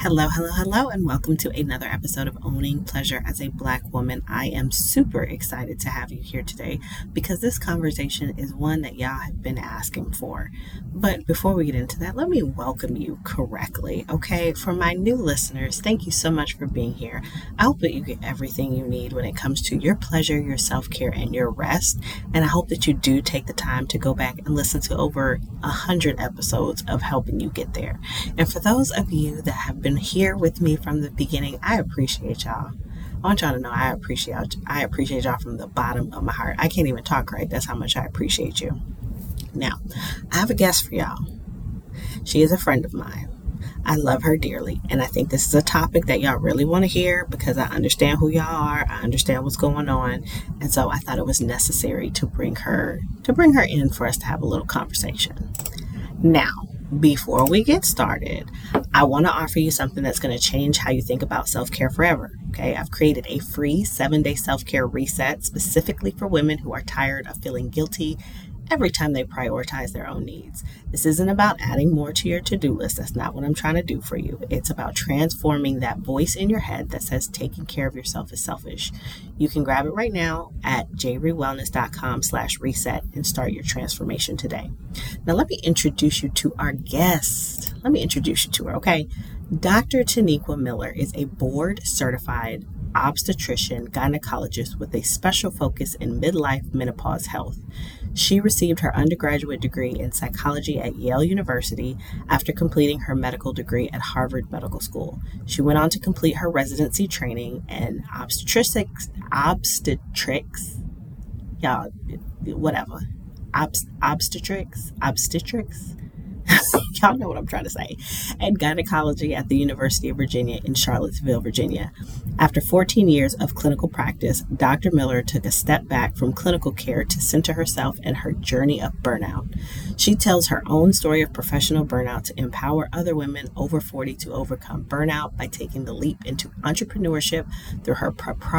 Hello, hello, hello, and welcome to another episode of Owning Pleasure as a Black Woman. I am super excited to have you here today because this conversation is one that y'all have been asking for. But before we get into that, let me welcome you correctly, okay? For my new listeners, thank you so much for being here. I hope that you get everything you need when it comes to your pleasure, your self-care, and your rest. And I hope that you do take the time to go back and listen to over 100 episodes of helping you get there. And for those of you that have been here with me from the beginning, I appreciate y'all. I want y'all to know I appreciate y'all from the bottom of my heart. I can't even talk right. That's how much I appreciate you. Now, I have a guest for y'all. She is a friend of mine. I love her dearly, and I think this is a topic that y'all really want to hear because I understand who y'all are. I understand what's going on, and so I thought it was necessary to bring her in for us to have a little conversation. Now, before we get started, I want to offer you something that's going to change how you think about self-care forever. Okay, I've created a free 7-day self-care reset specifically for women who are tired of feeling guilty every time they prioritize their own needs. This isn't about adding more to your to-do list. That's not what I'm trying to do for you. It's about transforming that voice in your head that says taking care of yourself is selfish. You can grab it right now at jrewellness.com/reset and start your transformation today. Now, let me introduce you to our guest. Let me introduce you to her, okay? Dr. Taniqua Miller is a board-certified obstetrician gynecologist with a special focus in midlife menopause health. She received her undergraduate degree in psychology at Yale University after completing her medical degree at Harvard Medical School. She went on to complete her residency training in obstetrics, y'all, whatever, obstetrics. Y'all know what I'm trying to say, and gynecology at the University of Virginia in Charlottesville, Virginia. After 14 years of clinical practice, Dr. Miller took a step back from clinical care to center herself and her journey of burnout. She tells her own story of professional burnout to empower other women over 40 to overcome burnout by taking the leap into entrepreneurship through her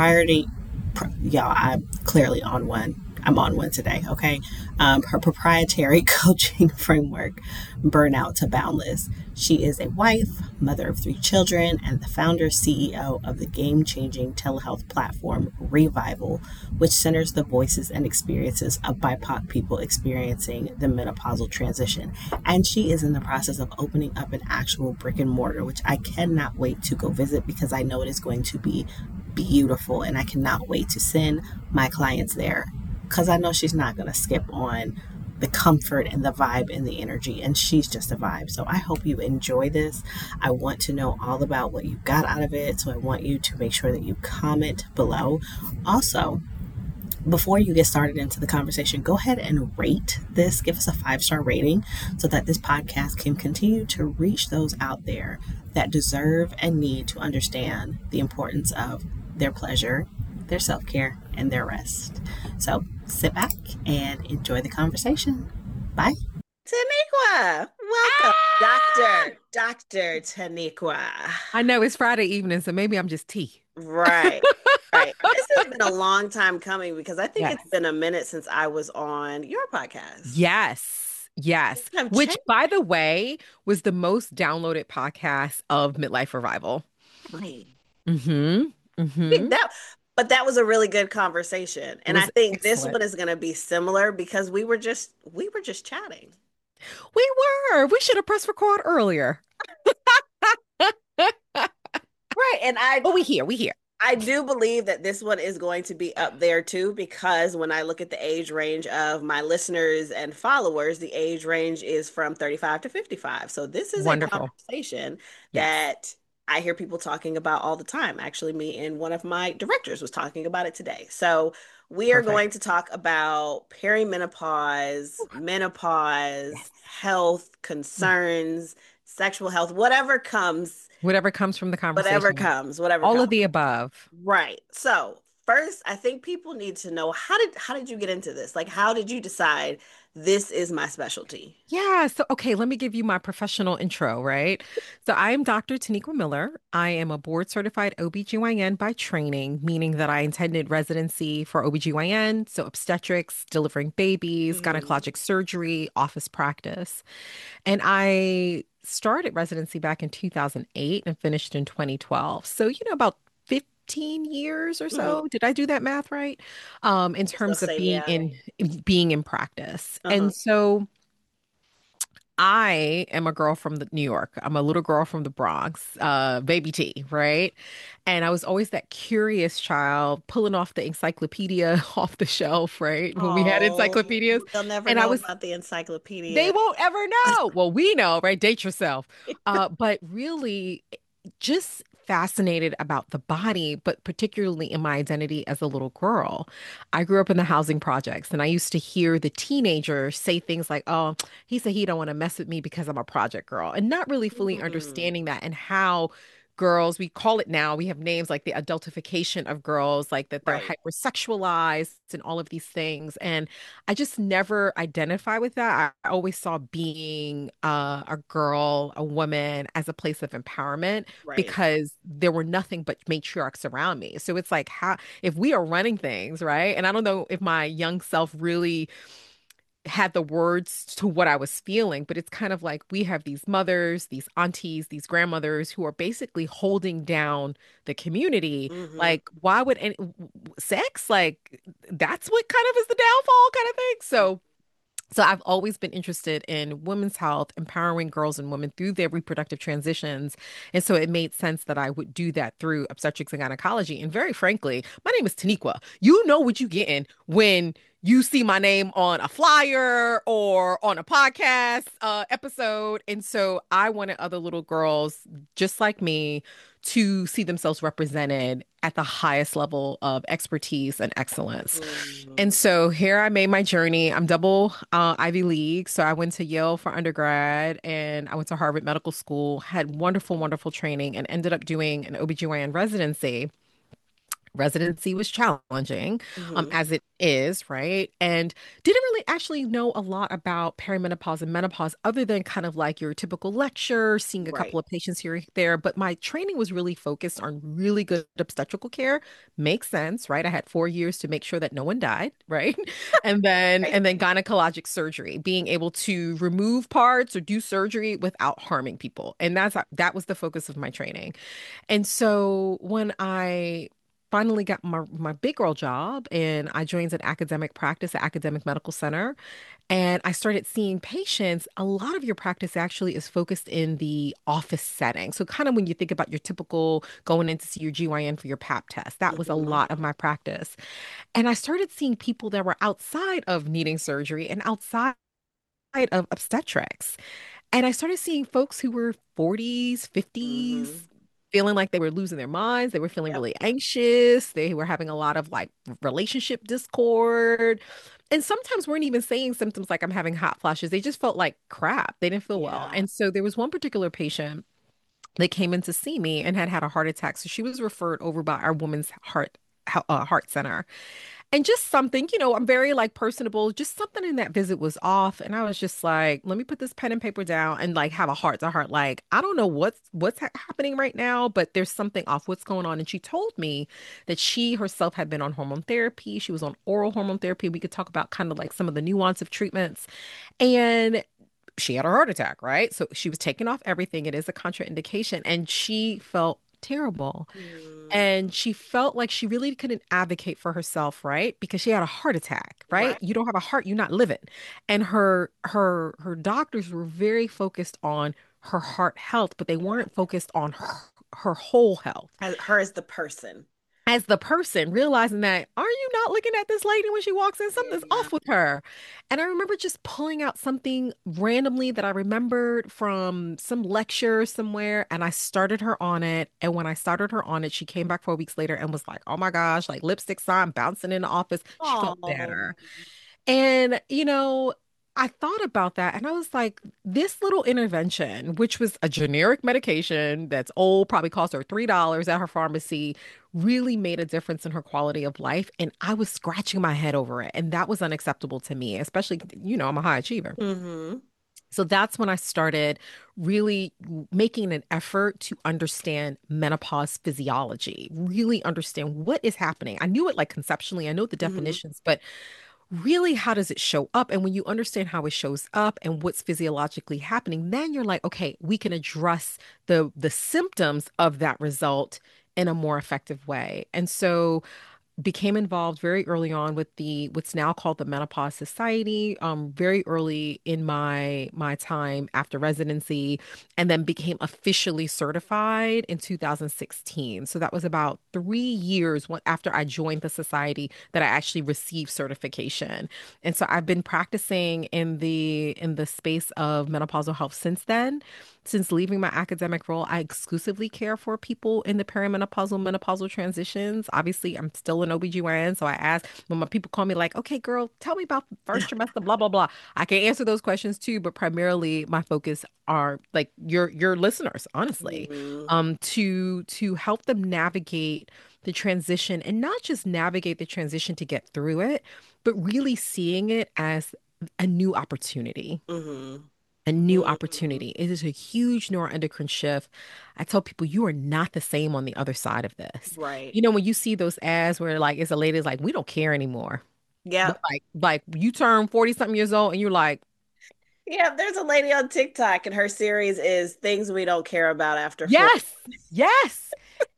I'm clearly on one. I'm on one today, okay? Her proprietary coaching framework, Burnout to Boundless. She is a wife, mother of 3 children, and the founder CEO of the game-changing telehealth platform Revival, which centers the voices and experiences of BIPOC people experiencing the menopausal transition. And she is in the process of opening up an actual brick and mortar, which I cannot wait to go visit because I know it is going to be beautiful, and I cannot wait to send my clients there, because I know she's not going to skip on the comfort and the vibe and the energy, and she's just a vibe. So I hope you enjoy this. I want to know all about what you got out of it, so I want you to make sure that you comment below. Also, before you get started into the conversation, go ahead and rate this. Give us a 5-star rating so that this podcast can continue to reach those out there that deserve and need to understand the importance of their pleasure, their self-care, and their rest. So sit back and enjoy the conversation. Bye. Taniqua, welcome, Dr. Taniqua. I know it's Friday evening, so maybe I'm just tea. Right. This has been a long time coming because I think it's been a minute since I was on your podcast. Yes. Which, by the way, was the most downloaded podcast of Midlife Revival. Really? Mm-hmm. But that was a really good conversation. And I think this one is going to be similar because we were just chatting. We should have pressed record earlier. Right. But we here. I do believe that this one is going to be up there too, because when I look at the age range of my listeners and followers, the age range is from 35 to 55. So this is wonderful. A conversation that I hear people talking about all the time. Actually, me and one of my directors was talking about it today. So we are going to talk about perimenopause, menopause, health concerns, sexual health, whatever comes from the conversation. Whatever comes. All of the above. Right. So first, I think people need to know, how did you get into this? Like, how did you decide this is my specialty. Yeah. So, okay, let me give you my professional intro, right? So, I am Dr. Taniqua Miller. I am a board certified OBGYN by training, meaning that I intended residency for OBGYN, so obstetrics, delivering babies, Hmm. gynecologic surgery, office practice. And I started residency back in 2008 and finished in 2012. So, about 15 years or Hmm. so. Did I do that math right? In I was gonna terms of say, yeah. being in practice. Uh-huh. And so I am a girl from New York. I'm a little girl from the Bronx, baby T, right? And I was always that curious child pulling off the encyclopedia off the shelf, right? When we had Oh, encyclopedias. they'll never And I know was about the they encyclopedia. won't ever know. Well, we know, right? Date yourself. But really just fascinated about the body, but particularly in my identity as a little girl. I grew up in the housing projects and I used to hear the teenagers say things like, "Oh, he said he don't want to mess with me because I'm a project girl," and not really fully Mm, understanding that and how girls, we call it now, we have names like the adultification of girls, like that they're right. hypersexualized and all of these things. And I just never identify with that. I always saw being a girl, a woman as a place of empowerment Right. because there were nothing but matriarchs around me. So it's like, how, if we are running things, right? And I don't know if my young self really had the words to what I was feeling, but it's kind of like we have these mothers, these aunties, these grandmothers who are basically holding down the community. Hmm. Like, why would any sex? Like, that's what kind of is the downfall kind of thing. So I've always been interested in women's health, empowering girls and women through their reproductive transitions. And so it made sense that I would do that through obstetrics and gynecology. And very frankly, my name is Taniqua. You know what you getting when you see my name on a flyer or on a podcast episode. And so I wanted other little girls just like me to see themselves represented at the highest level of expertise and excellence. And Mm. so here I made my journey. I'm double Ivy League. So I went to Yale for undergrad and I went to Harvard Medical School, had wonderful, wonderful training, and ended up doing an OBGYN residency. Residency was challenging, Hmm. as it is, right? And didn't really actually know a lot about perimenopause and menopause other than kind of like your typical lecture, seeing a Right. couple of patients here or there. But my training was really focused on really good obstetrical care. Makes sense, right? I had 4 years to make sure that no one died, right? And then Right. and then gynecologic surgery, being able to remove parts or do surgery without harming people. And that was the focus of my training. And so when I finally got my big girl job and I joined an academic practice at academic medical center and I started seeing patients, a lot of your practice actually is focused in the office setting. So kind of when you think about your typical going in to see your GYN for your pap test, that was a Hmm. lot of my practice. And I started seeing people that were outside of needing surgery and outside of obstetrics. And I started seeing folks who were 40s, Hmm. 50s, feeling like they were losing their minds. They were feeling Yep. really anxious. They were having a lot of like relationship discord. And sometimes weren't even saying symptoms like I'm having hot flashes. They just felt like crap. They didn't feel well. Yeah. And so there was one particular patient that came in to see me and had a heart attack. So she was referred over by our women's heart center. And just something, I'm very like personable. Just something in that visit was off. And I was just like, let me put this pen and paper down and like have a heart to heart. Like, I don't know what's happening right now, but there's something off. What's going on? And she told me that she herself had been on hormone therapy. She was on oral hormone therapy. We could talk about kind of like some of the nuance of treatments. And she had a heart attack, right? So she was taking off everything. It is a contraindication. And she felt terrible. Mm. And she felt like she really couldn't advocate for herself, right? Because she had a heart attack, right? Right. You don't have a heart, you're not living. And her doctors were very focused on her heart health, but they Yeah. weren't focused on her whole health As her as the person. as the person, realizing that, are you not looking at this lady when she walks in? Something's Yeah. off with her. And I remember just pulling out something randomly that I remembered from some lecture somewhere, and I started her on it. And when I started her on it, she came back 4 weeks later and was like, oh my gosh, like lipstick sign bouncing in the office. She felt Oh. better. And, I thought about that and I was like, this little intervention, which was a generic medication that's old, probably cost her $3 at her pharmacy, really made a difference in her quality of life. And I was scratching my head over it. And that was unacceptable to me, especially, I'm a high achiever. Mm-hmm. So that's when I started really making an effort to understand menopause physiology, really understand what is happening. I knew it like conceptually, I know the Mm-hmm. definitions, but really how does it show up? And when you understand how it shows up and what's physiologically happening, then you're like, okay, we can address the symptoms of that result in a more effective way. And so became involved very early on with the what's now called the Menopause Society, very early in my time after residency, and then became officially certified in 2016. So that was about 3 years after I joined the society that I actually received certification. And so I've been practicing in the space of menopausal health since then. Since leaving my academic role, I exclusively care for people in the perimenopausal, menopausal transitions. Obviously, I'm still an OBGYN, so I ask when my people call me like, okay, girl, tell me about the first trimester, blah, blah, blah. I can answer those questions too, but primarily my focus are like your listeners, honestly, Mm-hmm. to help them navigate the transition and not just navigate the transition to get through it, but really seeing it as a new opportunity, Mm-hmm. a new Mm-hmm. opportunity. It is a huge neuroendocrine shift. I tell people you are not the same on the other side of this. Right. When you see those ads where like it's a lady that's like, we don't care anymore. But Yep. like you turn 40 something years old and you're like, Yeah, there's a lady on TikTok and her series is things we don't care about after 40. yes, yes.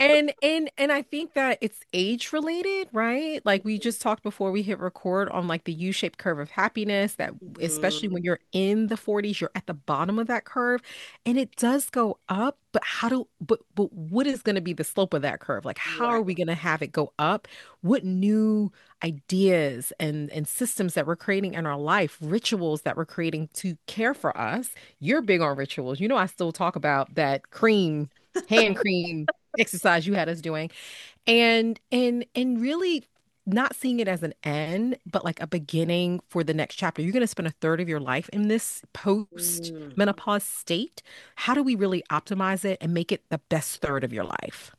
And I think that it's age related, right? Like we just talked before we hit record on like the U-shaped curve of happiness that especially Mm-hmm. when you're in the 40s, you're at the bottom of that curve and it does go up, but but what is going to be the slope of that curve? Like how are Right. we going to have it go up? What new ideas and systems that we're creating in our life, rituals that we're creating to care for us? You're big on rituals. I still talk about that hand cream exercise you had us doing and really not seeing it as an end but like a beginning for the next chapter. You're going to spend a third of your life in this post Mm. menopause state. How do we really optimize it and make it the best third of your life?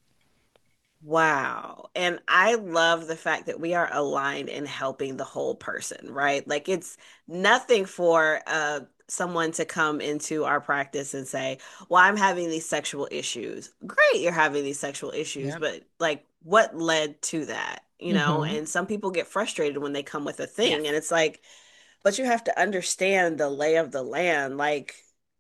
Wow. And I love the fact that we are aligned in helping the whole person, right? Like it's nothing for someone to come into our practice and say, "Well, I'm having these sexual issues." Great, you're having these sexual issues, Yeah. but like what led to that? Hmm. And some people get frustrated when they come with a thing Yes. and it's like, but you have to understand the lay of the land, like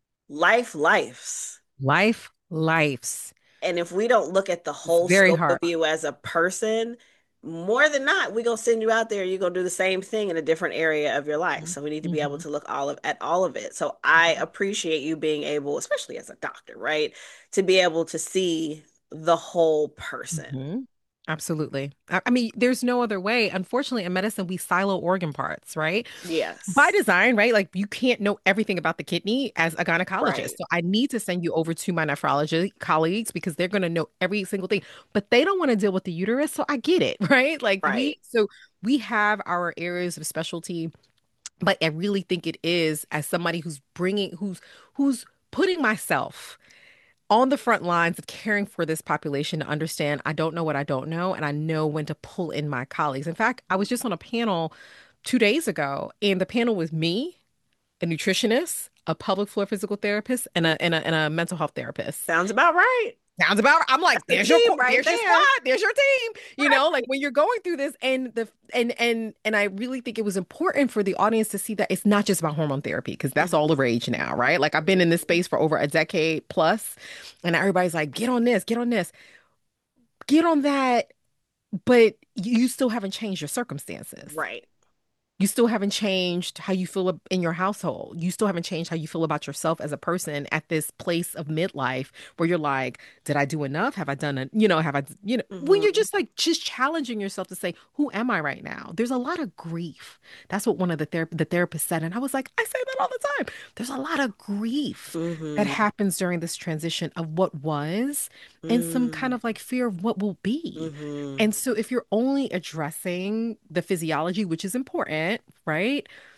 lives. Lifes. And if we don't look at the It's whole very scope of hard. you as a person, more than not, we're gonna send you out there. You're gonna do the same thing in a different area of your life. So we need to be able Hmm. to look at all of it. So I appreciate you being able, especially as a doctor, right, to be able to see the whole person. Hmm. Absolutely. I mean, there's no other way. Unfortunately, in medicine, we silo organ parts, right? By Yes. design, right? Like you can't know everything about the kidney as a gynecologist. Right. So I need to send you over to my nephrology colleagues because they're going to know every single thing, but they don't want to deal with the uterus. So I get it, right? Right. So we have our areas of specialty, but I really think it is as somebody who's putting myself on the front lines of caring for this population to understand I don't know what I don't know, and I know when to pull in my colleagues. In fact, I was just on a panel 2 days ago, and the panel was me, a nutritionist, a pelvic floor physical therapist, and a mental health therapist. Sounds about right. Sounds about. I'm like, That's the team right there's your there. squad, there's your team. Right. Like when you're going through this, and I really think it was important for the audience to see that it's not just about hormone therapy because that's all the rage now, right? Like I've been in this space for over a decade plus, and everybody's like, get on this, get on that, but you still haven't changed your circumstances. Right. You still haven't changed how you feel in your household. You still haven't changed how you feel about yourself as a person at this place of midlife where you're like, did I do enough? Have I done it? Have I, when you're Hmm. just like, just challenging yourself to say, who am I right now? There's a lot of grief. That's what one of the therapists said. And I was like, I say that all the time. There's a lot of grief that Hmm. happens during this transition of what was and some kind Hmm. of like fear of what will be. Hmm. And so if you're only addressing the physiology, which is important, right?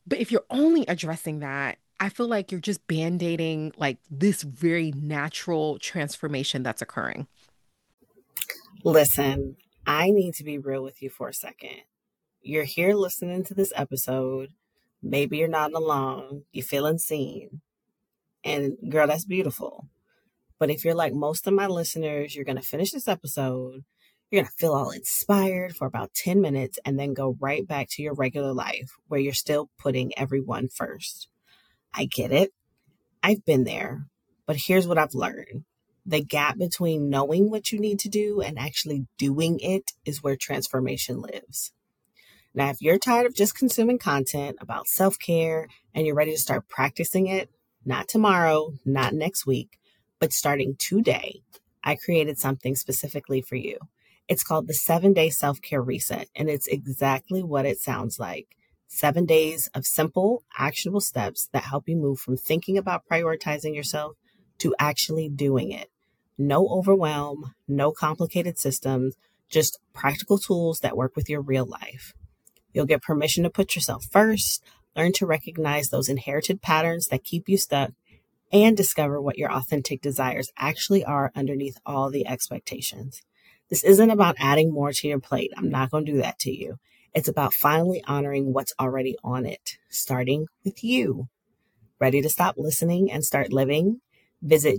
But if you're only addressing that, I feel like you're just band-aiding like this very natural transformation that's occurring. Listen, I need to be real with you for a second. You're here listening to this episode. Maybe you're not alone. You feeling seen. And girl, that's beautiful. But if you're like most of my listeners, you're going to finish this episode. You're going to feel all inspired for about 10 minutes and then go right back to your regular life where you're still putting everyone first. I get it. I've been there. But here's what I've learned. The gap between knowing what you need to do and actually doing it is where transformation lives. Now, if you're tired of just consuming content about self care and you're ready to start practicing it, not tomorrow, not next week, but starting today, I created something specifically for you. It's called the 7-Day Self Care Reset, and it's exactly what it sounds like. 7 days of simple, actionable steps that help you move from thinking about prioritizing yourself to actually doing it. No overwhelm, no complicated systems, just practical tools that work with your real life. You'll get permission to put yourself first, learn to recognize those inherited patterns that keep you stuck, and discover what your authentic desires actually are underneath all the expectations. This isn't about adding more to your plate. I'm not going to do that to you. It's about finally honoring what's already on it, starting with you. Ready to stop listening and start living? Visit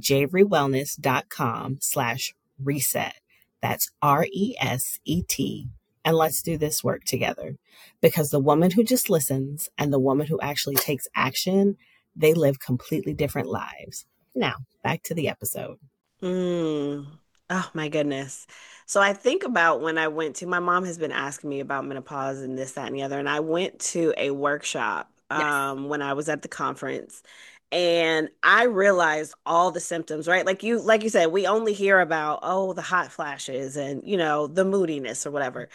javerywellness.com/reset. That's RESET. And let's do this work together. Because the woman who just listens and the woman who actually takes action, they live completely different lives. Now, back to the episode. Mm. Oh my goodness. So I think about when I went to, my mom has been asking me about menopause and this, that, and the other. And I went to a workshop Yes. when I was at the conference and I realized all the symptoms, right? Like you said, we only hear about, oh, the hot flashes and, the moodiness or whatever.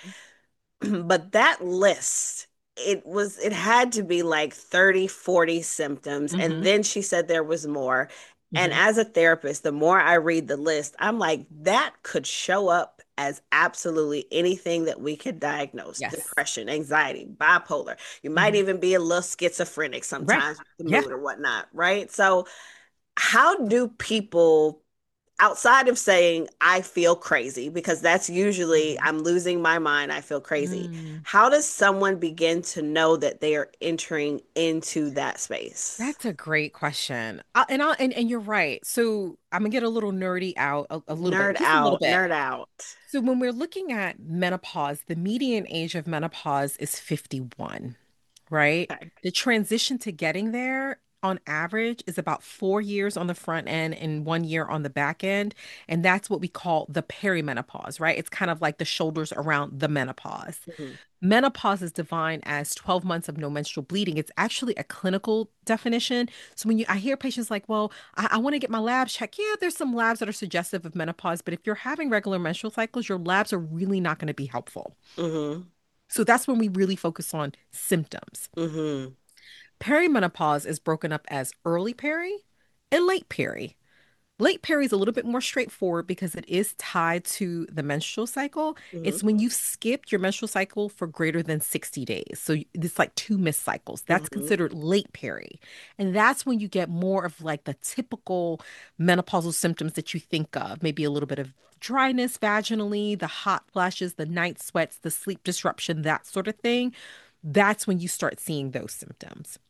But that list, it had to be like 30, 40 symptoms. And Hmm. then she said there was more. And Hmm. as a therapist, the more I read the list, I'm like, that could show up as absolutely anything that we could diagnose: Yes. depression, anxiety, bipolar. You might Hmm. even be a little schizophrenic Right. sometimes with the Yeah. mood or whatnot, right? So, how do people, outside of saying I feel crazy, because that's usually Mhm. I'm losing my mind, I feel crazy. Mm. How does someone begin to know that they are entering into that space? That's a great question. And you're right. So I'm gonna get a little nerdy out a little bit, Nerd just a little out, bit. nerd out. So when we're looking at menopause, the median age of menopause is 51, right? Okay. The transition to getting there on average is about 4 years on the front end and 1 year on the back end. And that's what we call the perimenopause, right? It's kind of like the shoulders around the menopause. Mhm. Menopause is defined as 12 months of no menstrual bleeding. It's actually a clinical definition. So when I hear patients like, well, I want to get my labs checked. Yeah, there's some labs that are suggestive of menopause, but if you're having regular menstrual cycles, your labs are really not going to be helpful. Mhm. So that's when we really focus on symptoms. Mhm. Perimenopause is broken up as early peri and late peri. Late peri is a little bit more straightforward because it is tied to the menstrual cycle. Mhm. It's when you've skipped your menstrual cycle for greater than 60 days. So it's like two missed cycles. That's Mhm. considered late peri. And that's when you get more of like the typical menopausal symptoms that you think of, maybe a little bit of dryness vaginally, the hot flashes, the night sweats, the sleep disruption, that sort of thing. That's when you start seeing those symptoms.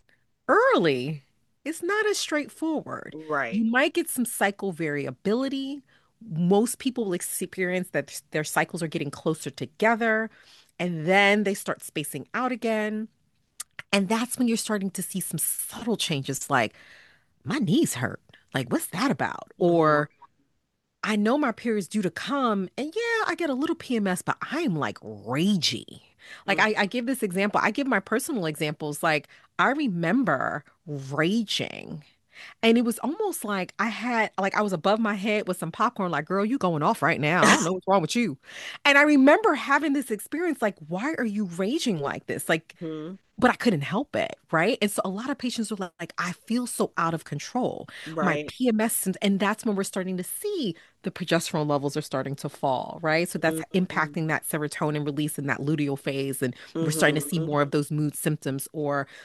Early, it's not as straightforward. Right. You might get some cycle variability. Most people will experience that their cycles are getting closer together, and then they start spacing out again. And that's when you're starting to see some subtle changes like, my knees hurt. Like, what's that about? Mhm. Or I know my period's due to come, and yeah, I get a little PMS, but I'm like ragey. Like Mhm. I give this example, I give my personal examples. Like I remember raging, and it was almost like I was above my head with some popcorn, like, girl, you going off right now. I don't know what's wrong with you. And I remember having this experience, like, why are you raging like this? Like, Mhm. but I couldn't help it, right? And so a lot of patients are like, I feel so out of control. My Right. PMS, and that's when we're starting to see the progesterone levels are starting to fall, right? So that's Mhm. impacting that serotonin release in that luteal phase. And we're starting to see Mhm. more of those mood symptoms or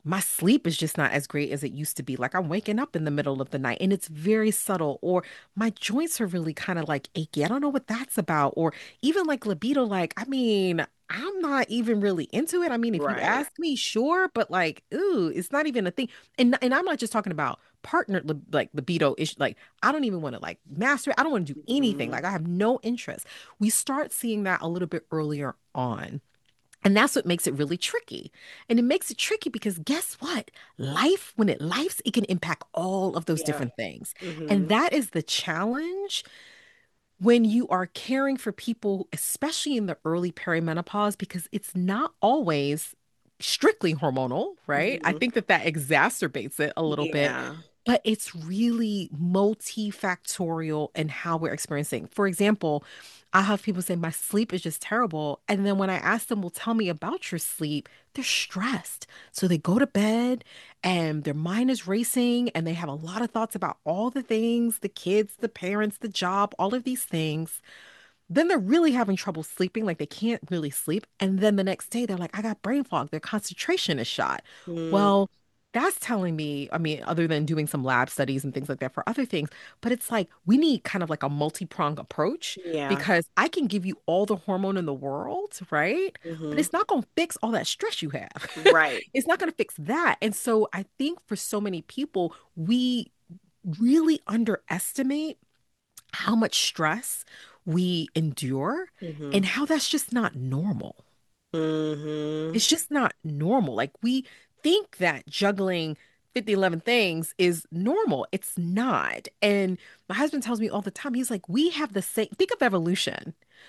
my sleep is just not as great as it used to be. Like I'm waking up in the middle of the night and it's very subtle, or my joints are really kind of like achy. I don't know what that's about. Or even like libido, like, I mean, I'm not even really into it. I mean, if you Right. ask me, sure, but like, ooh, it's not even a thing. And I'm not just talking about like libido ish. Like, I don't even want to like master it. I don't want to do anything. Mhm. Like, I have no interest. We start seeing that a little bit earlier on. And that's what makes it really tricky. And it makes it tricky because guess what? Life, when it lifes, it can impact all of those Yeah. different things. And Hmm. that is the challenge when you are caring for people, especially in the early perimenopause, because it's not always strictly hormonal, right? I Hmm. think that that exacerbates it a little bit, Yeah. but it's really multifactorial in how we're experiencing. For example, I have people say my sleep is just terrible. And then when I ask them, well, tell me about your sleep, they're stressed. So they go to bed and their mind is racing and they have a lot of thoughts about all the things, the kids, the parents, the job, all of these things. Then they're really having trouble sleeping, like they can't really sleep. And then the next day, they're like, I got brain fog. Their concentration is shot. Mm. Well, that's telling me, I mean, other than doing some lab studies and things like that for other things, but it's like we need kind of like a multi-pronged approach Yeah. because I can give you all the hormone in the world, right? But Hmm. it's not going to fix all that stress you have. Right. It's not going to fix that. And so I think for so many people, we really underestimate how much stress we endure and Hmm. how that's just not normal. Hmm. It's just not normal. Like we think that juggling 50, 11 things is normal. It's not. And my husband tells me all the time, he's like, we have the same, think of evolution.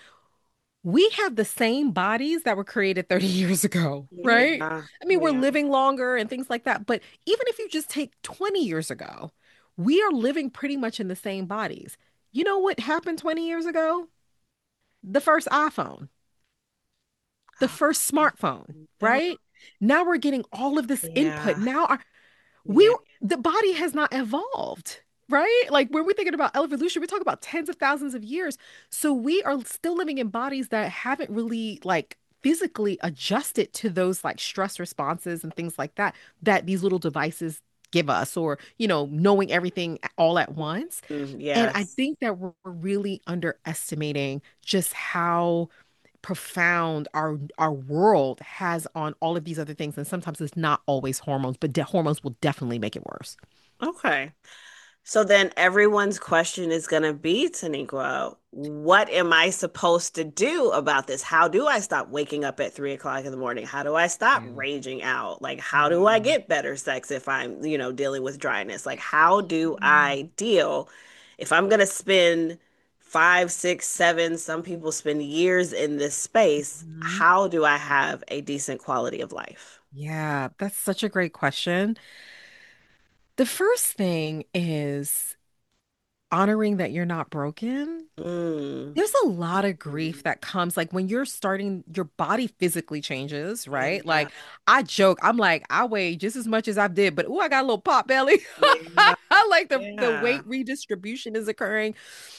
We have the same bodies that were created 30 years ago, right? Yeah. I mean, we're Yeah. living longer and things like that. But even if you just take 20 years ago, we are living pretty much in the same bodies. You know what happened 20 years ago? The first iPhone, the first smartphone, Yep. right? Now we're getting all of this input. Yeah. Now Yeah. the body has not evolved, right? Like when we're thinking about evolution, we talk about tens of thousands of years. So we are still living in bodies that haven't really like physically adjusted to those like stress responses and things like that that these little devices give us, or knowing everything all at once. Mm, And I yes. think that we're really underestimating just how profound our world has on all of these other things. And sometimes it's not always hormones, but hormones will definitely make it worse. Okay. So then everyone's question is going to be, Taniqua, what am I supposed to do about this? How do I stop waking up at 3 o'clock in the morning? How do I stop Yeah. raging out? Like, how do I Yeah. get better sex if I'm, dealing with dryness? Like, how do Yeah. I deal if I'm going to spend 5, 6, 7, some people spend years in this space? Mhm. How do I have a decent quality of life? Yeah, that's such a great question. The first thing is honoring that you're not broken. Mm. There's a lot of grief that comes like when you're starting, your body physically changes, right? Yeah. Like I joke, I'm like, I weigh just as much as I did, but oh, I got a little pot belly. Yeah. Like the Yeah. weight redistribution is occurring.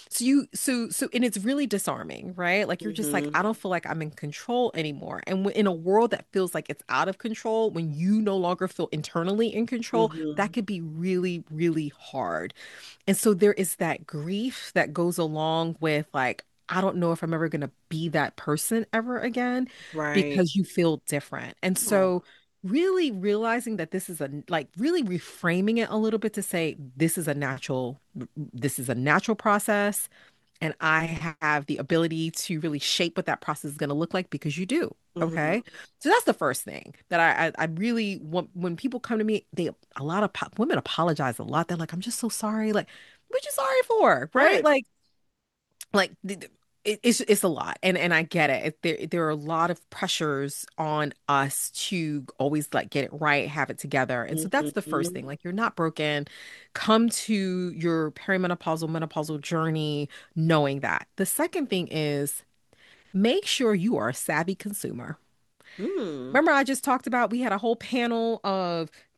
And it's really disarming, right? Like you're just like, Hmm. I don't feel like I'm in control anymore. And in a world that feels like it's out of control, when you no longer feel internally in control, that Hmm. could be really, really hard. And so there is that grief that goes along with like, I don't know if I'm ever going to be that person ever again Right. because you feel different. And Oh. so really realizing that this is a like really reframing it a little bit to say this is a natural process and I have the ability to really shape what that process is going to look like because you do. Hmm. Okay. So that's the first thing that I really want when people come to me, a lot of women apologize a lot. They're like, I'm just so sorry. Like, what you sorry for? Right. Right. Like it's a lot and I get it. There are a lot of pressures on us to always like get it right, have it together. And so that's the first Hmm. thing. Like you're not broken. Come to your perimenopausal menopausal journey knowing that. The second thing is make sure you are a savvy consumer. Hmm. Remember, I just talked about we had a whole panel of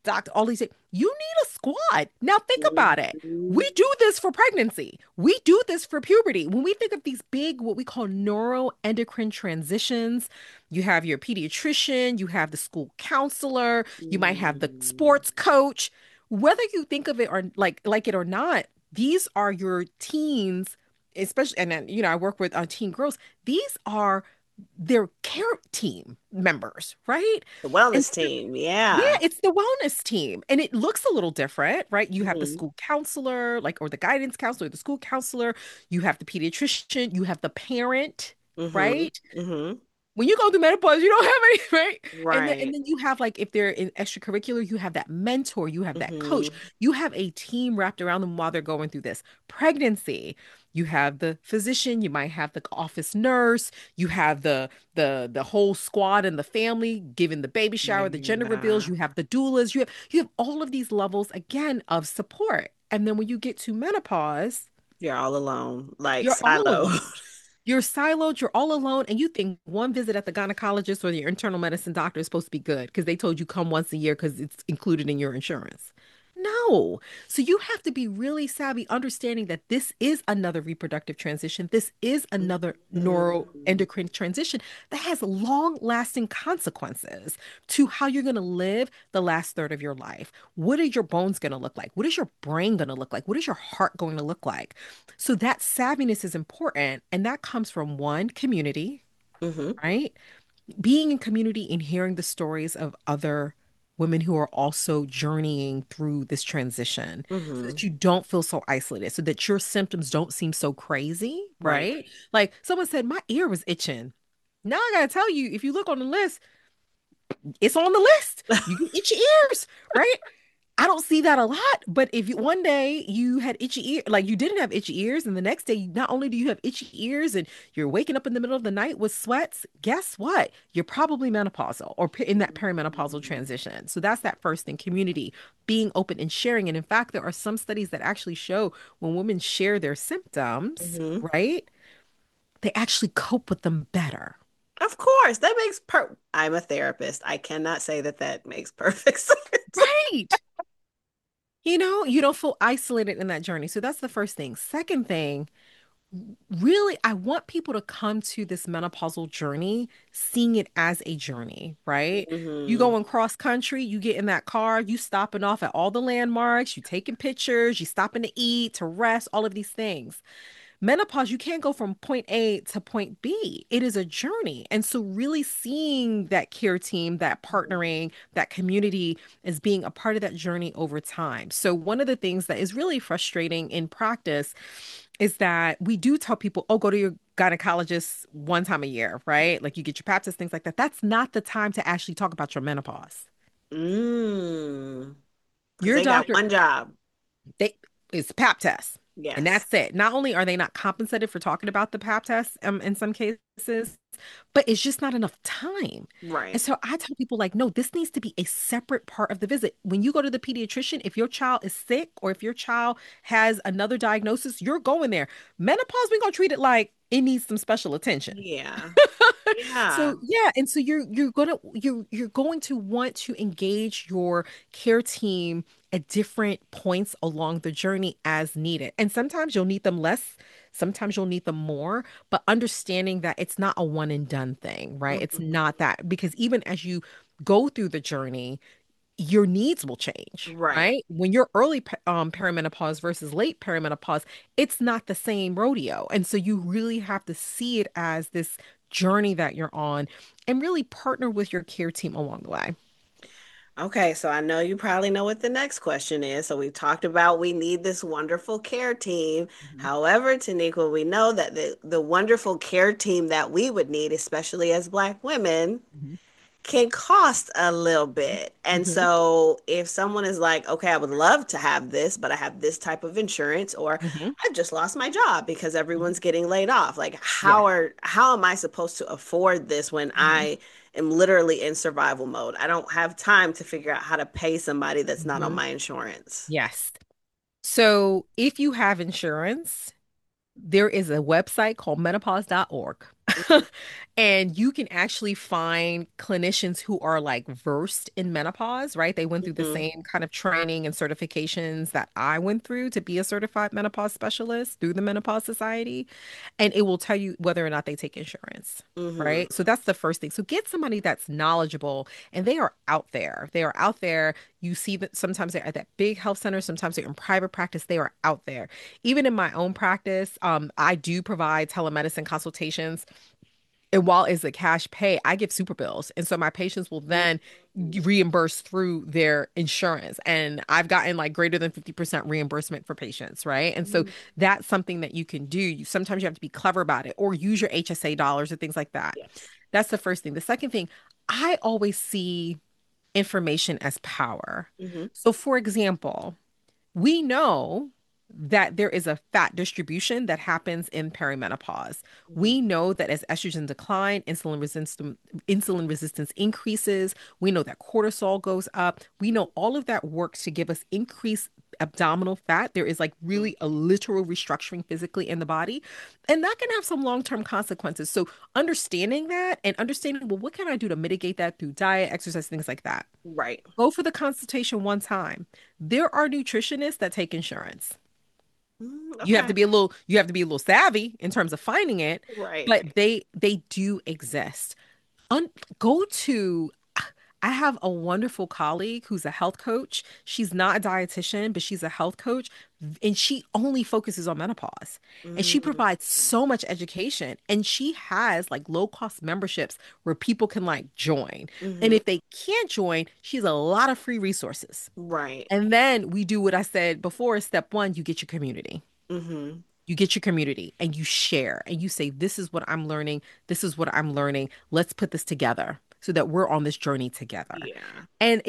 doctor, all these things. You need a squad. Now think about it. Mhm. We do this for pregnancy. We do this for puberty. When we think of these big, what we call neuroendocrine transitions, you have your pediatrician, you have the school counselor, you might have the Mhm. sports coach. Whether you think of it or like it or not, these are your teens, especially, and then, I work with teen girls. These are their care team members, right? The And wellness so team, yeah, yeah. it's the wellness team. And it looks a little different, right? You have the Hmm. school counselor, like, or the guidance counselor, the school counselor, you have the pediatrician, you have the parent, Hmm. right? Hmm. When you go through menopause, you don't have any, right? And Right. then you have, like, if they're in extracurricular, you have that mentor, you have that coach, Hmm. you have a team wrapped around them while they're going through this. Pregnancy, you have the physician, you might have the office nurse, you have the whole squad and the family giving the baby shower, the gender reveals, Yeah. you have the doulas, you have all of these levels again of support. And then when you get to menopause, You're all alone, like you're all silo. alone. You're siloed, you're all alone, and you think one visit at the gynecologist or your internal medicine doctor is supposed to be good because they told you come once a year because it's included in your insurance. No. So you have to be really savvy, understanding that this is another reproductive transition. This is another Mhm. neuroendocrine transition that has long-lasting consequences to how you're going to live the last third of your life. What are your bones going to look like? What is your brain going to look like? What is your heart going to look like? So that savviness is important, and that comes from one, community, Mhm. right? Being in community and hearing the stories of other women who are also journeying through this transition so that Mhm. you don't feel so isolated, so that your symptoms don't seem so crazy, Right. right? Like someone said, my ear was itching. Now I gotta tell you, if you look on the list, it's on the list. You get itchy ears, right? I don't see that a lot, but if one day you had itchy ear, like you didn't have itchy ears, and the next day not only do you have itchy ears and you're waking up in the middle of the night with sweats, guess what? You're probably menopausal or in that perimenopausal Mhm. transition. So that's that first thing, community, being open and sharing. And in fact, there are some studies that actually show when women share their symptoms, Mhm. right? They actually cope with them better. Of course, that makes I'm a therapist. I cannot say that that makes perfect sense. Right. You don't feel isolated in that journey. So that's the first thing. Second thing, really, I want people to come to this menopausal journey seeing it as a journey, right? You Hmm. going cross country, you get in that car, you stopping off at all the landmarks, you taking pictures, you stopping to eat, to rest, all of these things. Menopause, you can't go from point A to point B. It is a journey. And so, really seeing that care team, that partnering, that community as being a part of that journey over time. So, one of the things that is really frustrating in practice is that we do tell people, oh, go to your gynecologist one time a year, right? Like you get your pap test, things like that. That's not the time to actually talk about your menopause. Mm. Because Your they got doctor, one job. they it's pap test. And Yes. that's it. Not only are they not compensated for talking about the pap test in some cases, but it's just not enough time. And Right. so I tell people, like, no, this needs to be a separate part of the visit. When you go to the pediatrician, if your child is sick or if your child has another diagnosis, you're going there. Menopause, we're gonna treat it like it needs some special attention. Yeah. Yeah. So yeah, and so you're going to want to engage your care team at different points along the journey as needed. And sometimes you'll need them less, sometimes you'll need them more, but understanding that it's not a one and done thing, right? It's Mhm. not that because even as you go through the journey, your needs will change, Right. right? When you're early perimenopause versus late perimenopause, it's not the same rodeo. And so you really have to see it as this journey that you're on and really partner with your care team along the way. Okay, so I know you probably know what the next question is. So we've talked about we need this wonderful care team. Mhm. However, Taniqua, we know that the wonderful care team that we would need, especially as Black women, Mhm. can cost a little bit. And Mhm. so if someone is like, okay, I would love to have this, but I have this type of insurance, or Mhm. I just lost my job because Mhm. everyone's getting laid off. Like Yeah. how am I supposed to afford this when Mhm. I am literally in survival mode? I don't have time to figure out how to pay somebody that's not on Mhm. my insurance. Yes. So if you have insurance, there is a website called menopause.org. And you can actually find clinicians who are like versed in menopause, right? They went through the Mhm. same kind of training and certifications that I went through to be a certified menopause specialist through the Menopause Society. And it will tell you whether or not they take insurance. Mhm. Right. So that's the first thing. So get somebody that's knowledgeable and they are out there. They are out there. You see that sometimes they're at that big health center, sometimes they're in private practice. They are out there. Even in my own practice, I do provide telemedicine consultations. And while it's a cash pay, I give super bills. And so my patients will then Mhm. reimburse through their insurance. And I've gotten like greater than 50% reimbursement for patients, right? And so Mhm. that's something that you can do. Sometimes you have to be clever about it or use your HSA dollars or things like that. Yes. That's the first thing. The second thing, I always see information as power. Mhm. So, for example, we know that there is a fat distribution that happens in perimenopause. Mhm. We know that as estrogen decline, insulin resistance increases. We know that cortisol goes up. We know all of that works to give us increased abdominal fat. There is like Mhm. really a literal restructuring physically in the body, and that can have some long-term consequences. So understanding that and understanding, well, what can I do to mitigate that through diet, exercise, things like that? Right. Go for the consultation one time. There are nutritionists that take insurance. Okay. You have to be a little savvy in terms of finding it, Right. but they do exist. Un Go to I have a wonderful colleague who's a health coach. She's not a dietitian, but she's a health coach, and she only focuses on menopause. And she Mhm. provides so much education, and she has like low-cost memberships where people can like join. And Mhm. if they can't join, she has a lot of free resources. Right. And then we do what I said before, step one, you get your community. Mhm. You get your community and you share and you say, this is what I'm learning. This is what I'm learning. Let's put this together so that we're on this journey together. Yeah. And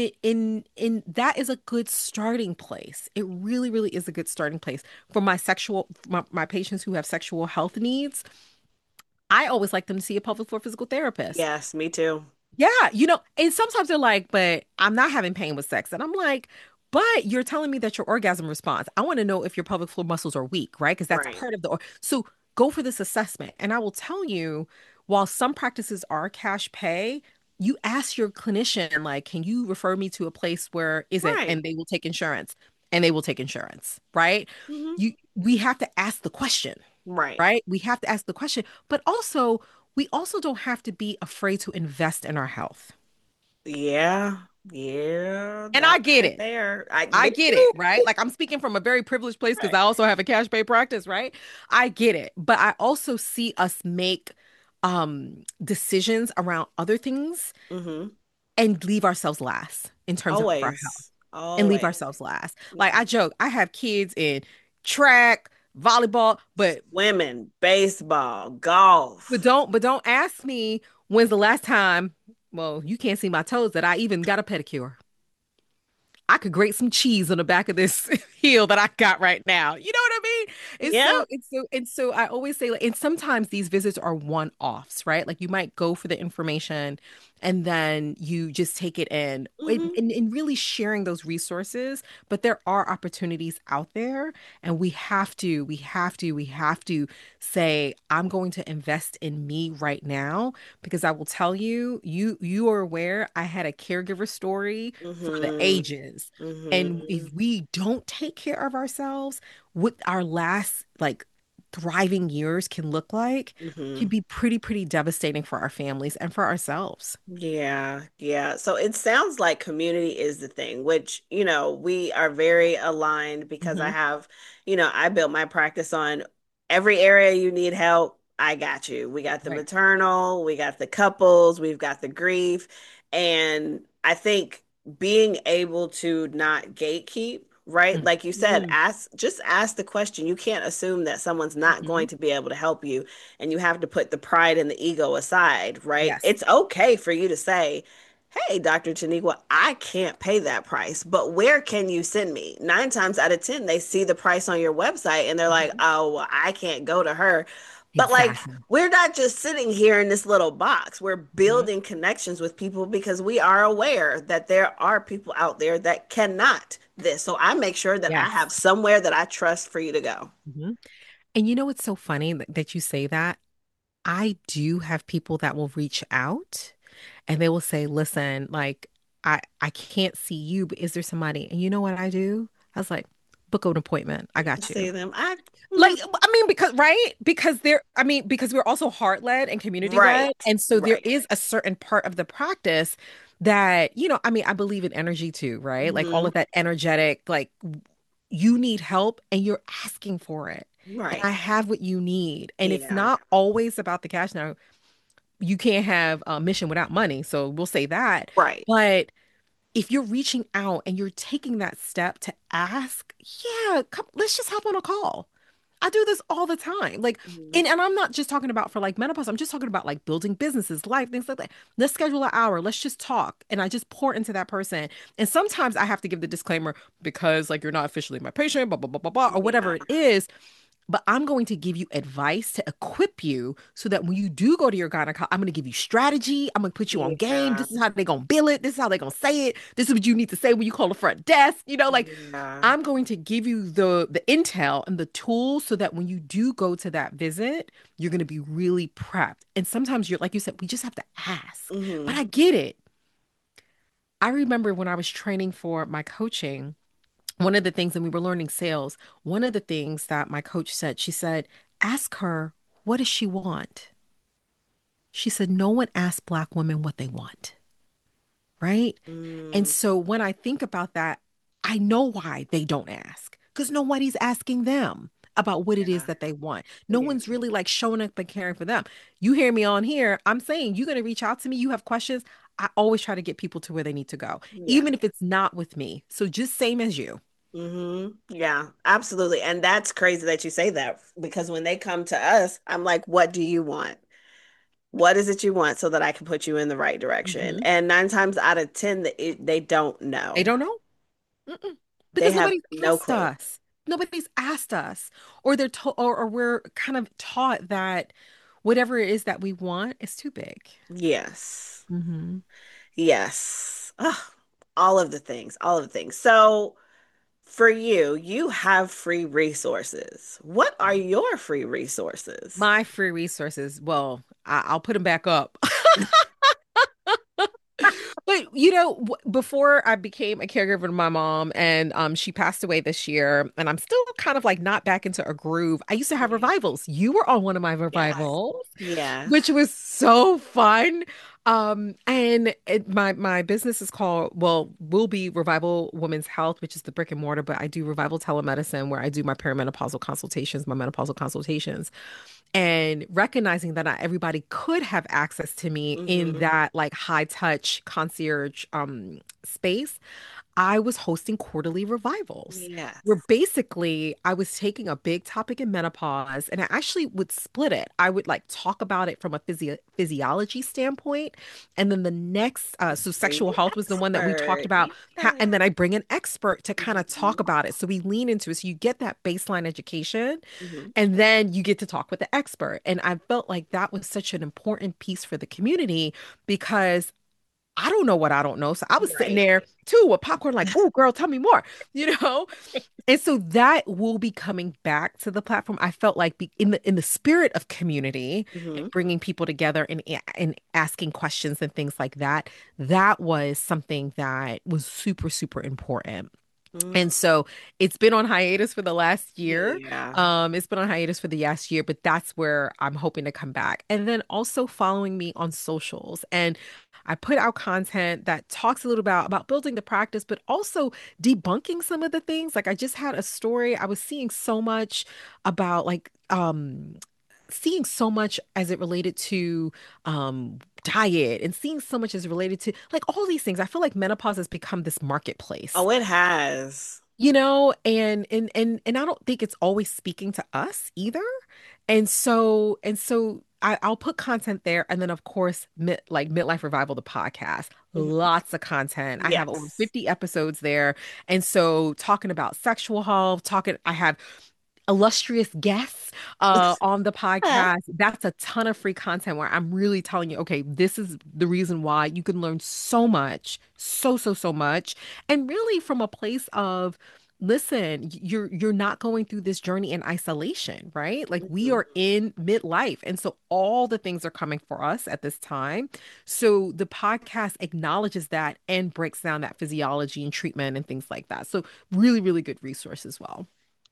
in that is a good starting place. It really, really is a good starting place for my patients who have sexual health needs. I always like them to see a pelvic floor physical therapist. Yes, me too. Yeah, and sometimes they're like, but I'm not having pain with sex. And I'm like, but you're telling me that your orgasm response, I want to know if your pelvic floor muscles are weak, right? Because that's Right. part of so go for this assessment. And I will tell you, while some practices are cash pay, you ask your clinician, like, can you refer me to a place where is it? Right. And they will take insurance. And they will take insurance, right? Mhm. We have to ask the question, Right. right? We have to ask the question, but also we also don't have to be afraid to invest in our health. Yeah. Yeah. And That I get right it. there. I Me get it, too. right? Like I'm speaking from a very privileged place because Right. I also have a cash pay practice, right? I get it. But I also see us make decisions around other things Mhm. and leave ourselves last in terms of our health Always. and leave Always. ourselves last. Like Mhm. I joke, I have kids in track, volleyball, Women, baseball, golf. but don't ask me when's the last time, well, you can't see my toes that I even got a pedicure. I could grate some cheese on the back of this heel that I got right now. You know what I mean? Yep. And so I always say like, and sometimes these visits are one-offs, right? Like you might go for the information and then you just take it in Mhm. and really sharing those resources. But there are opportunities out there and we have to say, I'm going to invest in me right now because I will tell you, you are aware I had a caregiver story for the Mhm. ages. And if Mhm. we don't take care of ourselves, what our last like thriving years can look like can Mhm. be pretty, pretty devastating for our families and for ourselves. Yeah, yeah. So it sounds like community is the thing, which, we are very aligned because I Hmm. have, I built my practice on every area you need help. I got you. We got the Right. maternal, we got the couples, we've got the grief. And I think being able to not gatekeep, right? Like you said, Mm-hmm. just ask the question. You can't assume that someone's not going to be able to help you and you have to put the pride and the ego aside, right? Yes. It's okay for you to say, hey, Dr. Taniqua, I can't pay that price, but where can you send me? 9 times out of 10, they see the price on your website and they're like, Mhm. oh, well, I can't go to her. But like, Exactly. we're not just sitting here in this little box. We're Mhm. building connections with people because we are aware that there are people out there that cannot this. So I make sure that I Yes. have somewhere that I trust for you to go. Mhm. And you know what's so funny that you say that? I do have people that will reach out and they will say, listen, like I can't see you, but is there somebody? And you know what I do? I was like, book an appointment. I got you. See them. Like, I mean, because, right? Because I mean, because we're also heart led and community Right, led. And so there right. is a certain part of the practice that, I mean, I believe in energy too, right? Like all Hmm. of that energetic, like you need help and you're asking for it. And Right. I have what you need. And it's Yeah. not always about the cash. Now, you can't have a mission without money. So we'll say that. Right. But if you're reaching out and you're taking that step to ask, yeah, come, let's just hop on a call. I do this all the time. Like, Mhm. and I'm not just talking about for like menopause. I'm just talking about like building businesses, life, things like that. Let's schedule an hour. Let's just talk. And I just pour into that person. And sometimes I have to give the disclaimer because like you're not officially my patient, blah, blah, blah, blah, blah, or whatever Yeah. it is. But I'm going to give you advice to equip you so that when you do go to your gynecologist, I'm going to give you strategy. I'm going to put you on game. Yeah. This is how they're going to bill it. This is how they're going to say it. This is what you need to say when you call the front desk. Like Yeah. I'm going to give you the intel and the tools so that when you do go to that visit, you're going to be really prepped. And sometimes you're like you said, we just have to ask. But Hmm. I get it. I remember when I was training for my coaching, one of the things, and we were learning sales, one of the things that my coach said, she said, ask her, what does she want? She said, no one asks Black women what they want. Right. And Mm. so when I think about that, I know why they don't ask because nobody's asking them about what it is Yeah. that they want. No Yeah. one's really like showing up and caring for them. You hear me on here. I'm saying you're going to reach out to me. You have questions. I always try to get people to where they need to go, Yeah. even if it's not with me. So just same as you. Yeah, absolutely. And that's crazy that you say that because when they come to us, I'm like, what do you want? What is it you want so that I can put you in the right direction? Mhm. And nine times out of 10, they don't They know. don't know. Mm-mm. They Because have nobody's no asked clue. us. Nobody's asked us. Or they're told, or we're kind of taught that whatever it is that we want is too big. Yes. Hmm. Yes. Ugh, all of the things, all of the things. So for you, you have free resources. What are your free resources? My free resources, well, I'll put them back up. But before I became a caregiver to my mom and she passed away this year and I'm still kind of like not back into a groove. I used to have Yeah. revivals. You were on one of my Yes. revivals, which Yes. was so fun. And my business is called, well, will be Revival Women's Health, which is the brick and mortar, but I do Revival Telemedicine where I do my perimenopausal consultations, my menopausal consultations, and recognizing that not everybody could have access to me in Hmm. that like high touch concierge space. I was hosting quarterly revivals where Yes. basically I was taking a big topic in menopause and I actually would split it. I would like talk about it from a physiology standpoint. And then the next, so Bring sexual an health was the one that we talked expert. about. Yeah. And then I bring an expert to kind of talk Hmm. about it. So we lean into it. So you get that baseline education Hmm. and then you get to talk with the expert. And I felt like that was such an important piece for the community because I don't know what I don't know. So I was sitting Right. there too with popcorn, like, oh, girl, tell me more, you know? And so that will be coming back to the platform. I felt like in the spirit of community and Hmm. bringing people together and asking questions and things like that, that was something that was super, super important. And Hmm. so it's been on hiatus for the last year. Yeah. It's been on hiatus for the last year, but that's where I'm hoping to come back. And then also following me on socials. And I put out content that talks a little about building the practice, but also debunking some of the things. Like I just had a story. I was seeing so much about like seeing so much as it related to diet and seeing so much as related to like all these things. I feel like menopause has become this marketplace, Oh, it has. and I don't think it's always speaking to us either. And so I'll put content there, and then of course, like Midlife Revival, the podcast, Mhm. lots of content. I have over Yes. 50 episodes there, and so talking about sexual health, I have illustrious guests on the Yeah. podcast. That's a ton of free content where I'm really telling you, okay, this is the reason why you can learn so much, so much, and really from a place of listen, you're not going through this journey in isolation, right? Like we Mhm. are in midlife. And so all the things are coming for us at this time. So the podcast acknowledges that and breaks down that physiology and treatment and things like that. So really, really good resource as well.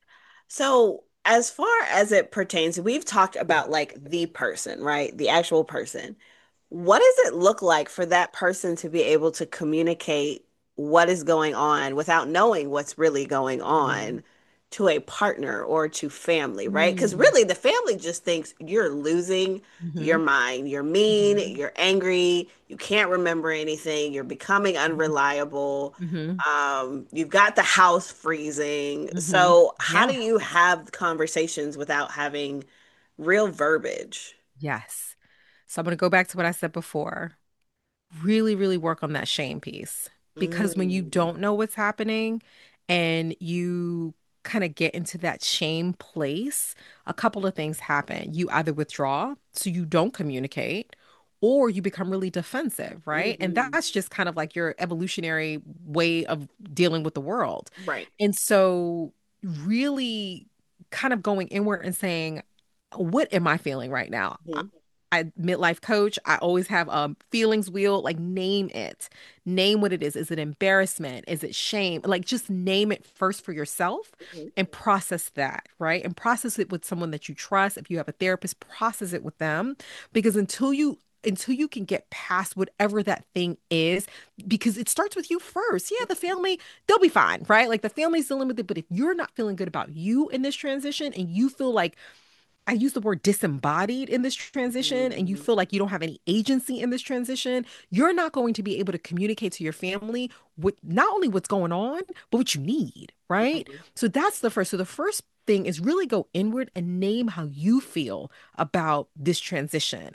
So, as far as it pertains, we've talked about like the person, right? The actual person. What does it look like for that person to be able to communicate what is going on without knowing what's really going Mhm. on to a partner or to family, right? Because Mm. really, the family just thinks you're losing your Mhm. mind. You're mean, Mhm. you're angry, you can't remember anything, you're becoming unreliable. Mhm. You've got the house freezing. Mhm. So, how do Yeah. you have conversations without having real verbiage? Yes. So I'm going to go back to what I said before. Really, really work on that shame piece. Because when you Mm. don't know what's happening and you kind of get into that shame place, a couple of things happen. You either withdraw, so you don't communicate, or you become really defensive, right? And Mhm. that's just kind of like your evolutionary way of dealing with the world. Right. And so, really kind of going inward and saying, what am I feeling right now? Mhm. I midlife coach. I always have a feelings wheel. Like name it. Name what it is. Is it embarrassment? Is it shame? Like just name it first for yourself Mhm. and process that, right? And process it with someone that you trust. If you have a therapist, process it with them because until you can get past whatever that thing is, because it starts with you first. Yeah, the family, they'll be fine, right? Like the family's dealing with it. But if you're not feeling good about you in this transition and you feel like I use the word disembodied in this transition, and you Mhm. feel like you don't have any agency in this transition, you're not going to be able to communicate to your family with not only what's going on, but what you need, right? Mhm. So that's the first. So the first thing is really go inward and name how you feel about this transition.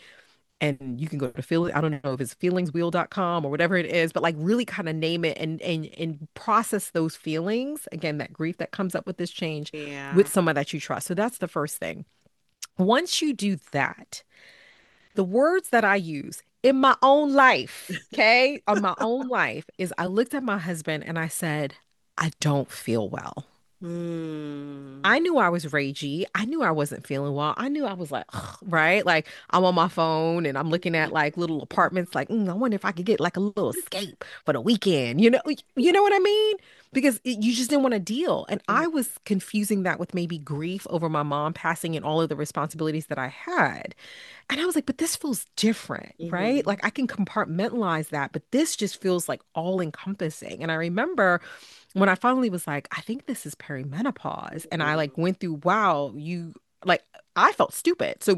And you can go to feel I don't know if it's feelingswheel.com or whatever it is, but like really kind of name it and process those feelings. Again, that grief that comes up with this change Yeah. with someone that you trust. So that's the first thing. Once you do that, the words that I use in my own life, okay, on my own life, is I looked at my husband and I said, I don't feel well. Mm. I knew I was ragey. I knew I wasn't feeling well. I knew I was like, ugh, right? Like I'm on my phone and I'm looking at like little apartments. Like, I wonder if I could get like a little escape for the weekend. You know what I mean? Because you just didn't want to deal. And I was confusing that with maybe grief over my mom passing and all of the responsibilities that I had. And I was like, but this feels different, right? Mhm. Like I can compartmentalize that, but this just feels like all encompassing. And I remember when I finally was like, I think this is perimenopause. And I like Mhm. went through, wow, like I felt stupid. So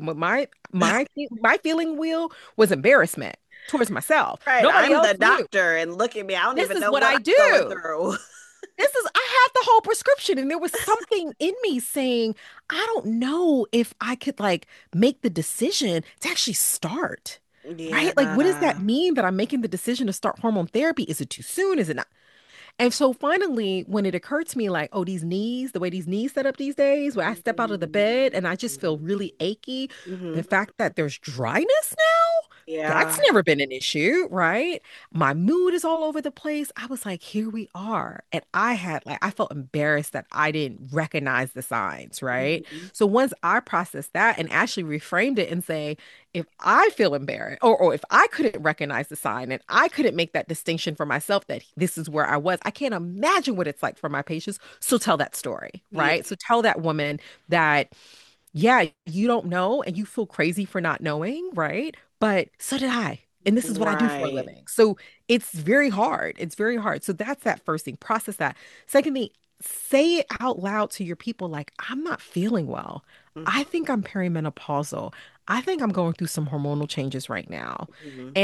my feeling wheel was embarrassment towards myself. Right. Nobody I'm else the knew. doctor, and look at me. I don't This even is know what what I I'm going do. through. I had the whole prescription, and there was something in me saying, I don't know if I could like make the decision to actually start. Right? Like, what does that Yeah. mean that I'm making the decision to start hormone therapy? Is it too soon? Is it not? And so finally, when it occurred to me, like, oh, these knees, the way these knees set up these days, where I step out of the bed and I just feel really achy, the Hmm. fact that there's dryness now, that's Yeah. never been an issue, right? My mood is all over the place. I was like, here we are. And I felt embarrassed that I didn't recognize the signs, right? Mhm. So once I processed that and actually reframed it and say, if I feel embarrassed or if I couldn't recognize the sign and I couldn't make that distinction for myself that this is where I was, I can't imagine what it's like for my patients. So tell that story, Yeah. right? So tell that woman that, yeah, you don't know and you feel crazy for not knowing, right? But so did I. And this is what I do for a Right. living. So it's very hard. It's very hard. So that's that first thing. Process that. Secondly, say it out loud to your people like, I'm not feeling well. I think I'm perimenopausal. I think I'm going through some hormonal changes right now. Mhm.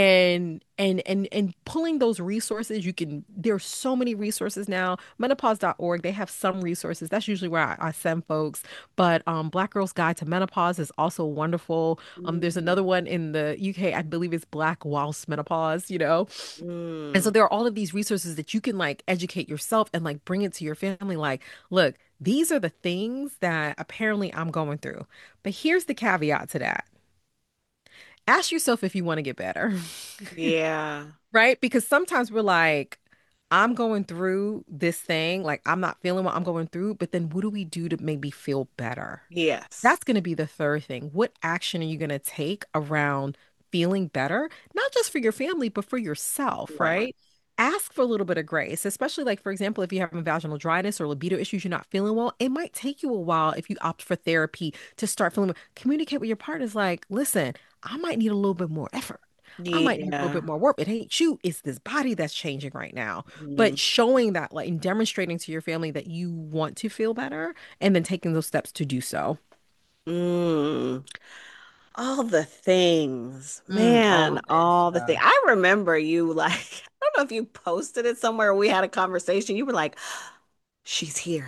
And pulling those resources, there's so many resources now. Menopause.org, they have some resources. That's usually where I send folks. But Black Girl's Guide to Menopause is also wonderful. There's another Mhm. one in the UK, I believe it's Black Whilst Menopause. And so Mm. there are all of these resources that you can like educate yourself and like bring it to your family. Like, look, these are the things that apparently I'm going through. But here's the caveat to that. Ask yourself if you want to get better, Yeah. right? Because sometimes we're like, I'm going through this thing, like I'm not feeling what I'm going through, but then what do we do to maybe feel better? Yes. That's going to be the third thing. What action are you going to take around feeling better? Not just for your family, but for yourself, Right. right? Ask for a little bit of grace, especially like, for example, if you're having vaginal dryness or libido issues, you're not feeling well. It might take you a while if you opt for therapy to start feeling. Communicate with your partners like, listen, I might need a little bit more effort. I might need a little bit Yeah. more work. It ain't you, it's this body that's changing right now. Mm. But showing that, like, and demonstrating to your family that you want to feel better and then taking those steps to do so. Mm. All the things, All man, of it all the things. stuff. I remember you like, I don't know if you posted it somewhere. We had a conversation. You were like, she's here.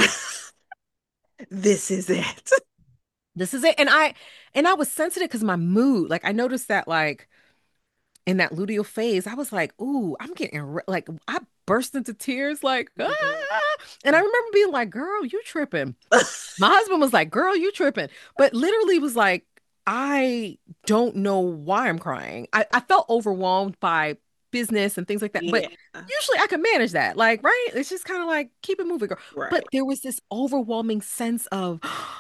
This is it. This is it. And I was sensitive because my mood, like I noticed that like in that luteal phase, I was like, ooh, I'm getting like I burst into tears like ah. And I remember being like, girl, you tripping. My husband was like, girl, you tripping. But literally was like, I don't know why I'm crying. I felt overwhelmed by business and things like that. But Yeah, usually I can manage that. Like, right? It's just kind of like keep it moving, girl. But right. there was this overwhelming sense of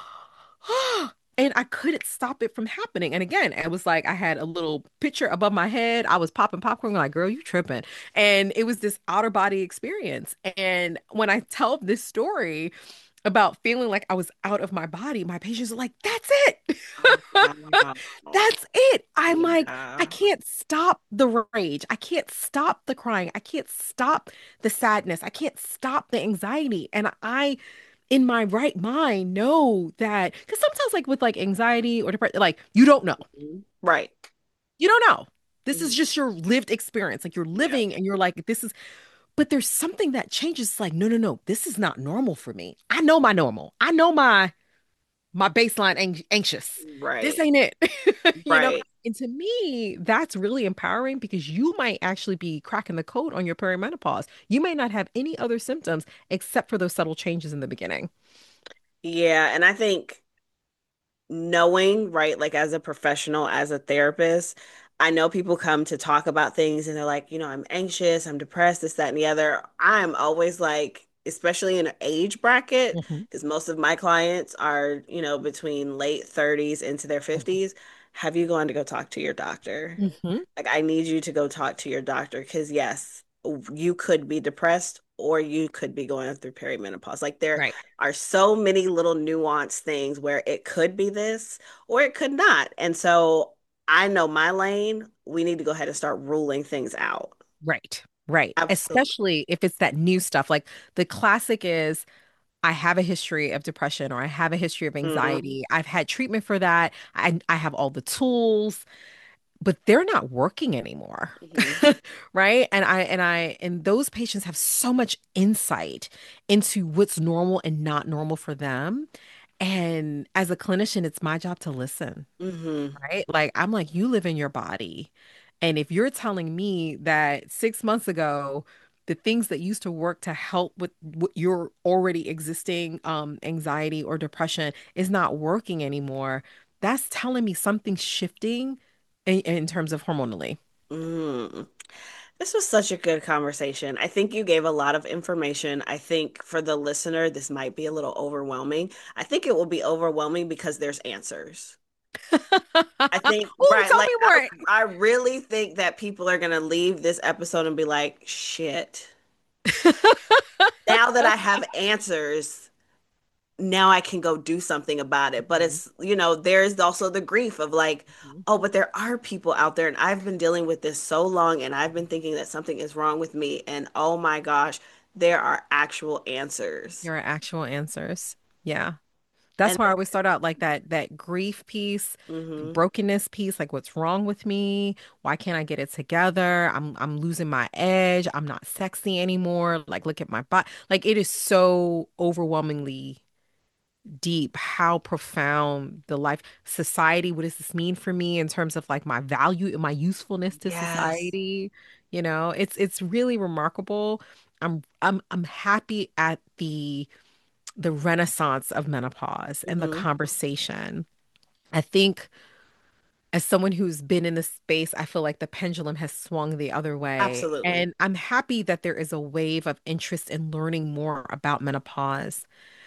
and I couldn't stop it from happening. And again, it was like I had a little picture above my head. I was popping popcorn, like, girl, you tripping. And it was this outer body experience. And when I tell this story, about feeling like I was out of my body, my patients are like, that's it. Oh, wow. That's it. I'm like, I Yeah. can't stop the rage. I can't stop the crying. I can't stop the sadness. I can't stop the anxiety. And I, in my right mind, know that because sometimes, like with like anxiety or depression, like you don't know. Right. You don't know. This is Mhm. just your lived experience. Like you're Yeah. living and you're like, this is but there's something that changes. It's like, no, no, no, this is not normal for me. I know my normal. I know my baseline anxious. This Right. ain't it. You know? Right. And to me, that's really empowering because you might actually be cracking the code on your perimenopause. You may not have any other symptoms except for those subtle changes in the beginning. Yeah. And I think knowing, right, like as a professional, as a therapist, I know people come to talk about things and they're like, I'm anxious, I'm depressed, this, that, and the other. I'm always like, especially in an age bracket, Hmm. because most of my clients are, between late 30s into their 50s. Have you gone to go talk to your doctor? Hmm. Like, I need you to go talk to your doctor because, yes, you could be depressed or you could be going through perimenopause. Like, there Right. are so many little nuanced things where it could be this or it could not. And so I know my lane. We need to go ahead and start ruling things out. Right. Right. Absolutely. Especially if it's that new stuff. Like the classic is I have a history of depression or I have a history of Mm-hmm. anxiety. I've had treatment for that. I have all the tools, but they're not working anymore. Mm-hmm. Right? And those patients have so much insight into what's normal and not normal for them. And as a clinician, it's my job to listen, Mm-hmm. right? Like I'm like, you live in your body. And if you're telling me that 6 months ago, the things that used to work to help with what your already existing anxiety or depression is not working anymore, that's telling me something's shifting in terms of hormonally. Mm. This was such a good conversation. I think you gave a lot of information. I think for the listener, this might be a little overwhelming. I think it will be overwhelming because there's answers. I think, Oh, right, tell like me more. I really think that people are gonna leave this episode and be like, shit, now that I have answers, now I can go do something about it. But Mhm, it's, there's also the grief of like, mhm. oh, but there are people out there, and I've been dealing with this so long, and I've been thinking that something is wrong with me. And oh my gosh, there are actual answers. Your actual answers. Yeah. That's And why I always start out like that grief piece, the hmm brokenness piece, like what's wrong with me? Why can't I get it together? I'm losing my edge. I'm not sexy anymore. Like look at my body. Like it is so overwhelmingly deep how profound the life society, what does this mean for me in terms of like my value and my usefulness to yes. society? It's really remarkable. I'm happy at the renaissance of menopause and the hmm conversation. I think As someone who's been in this space, I feel like the pendulum has swung the other way. Absolutely. And I'm happy that there is a wave of interest in learning more about menopause.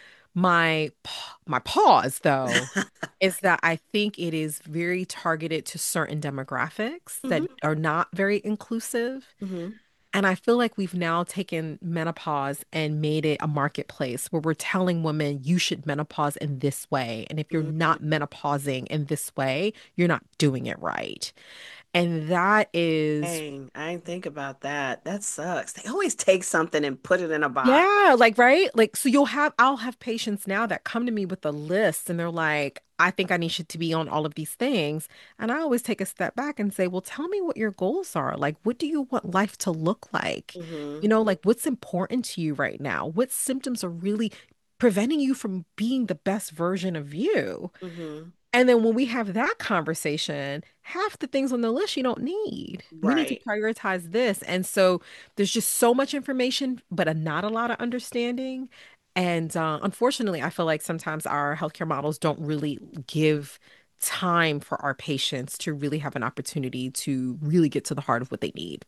My pause, though, is that I think it is very targeted to certain demographics that Hmm. are not very inclusive. Hmm. And I feel like we've now taken menopause and made it a marketplace where we're telling women you should menopause in this way. And if you're not menopausing in this way, you're not doing it right. And that is Dang, I didn't think about that. That sucks. They always take something and put it in a box. Yeah, like right? Like so I'll have patients now that come to me with a list and they're like, I think I need you to be on all of these things. And I always take a step back and say, well, tell me what your goals are. Like, what do you want life to look like? Hmm. You know, like what's important to you right now? What symptoms are really preventing you from being the best version of you? Hmm. And then when we have that conversation, half the things on the list you don't need. We need to Right. prioritize this. And so there's just so much information, but not a lot of understanding. And unfortunately, I feel like sometimes our healthcare models don't really give time for our patients to really have an opportunity to really get to the heart of what they need.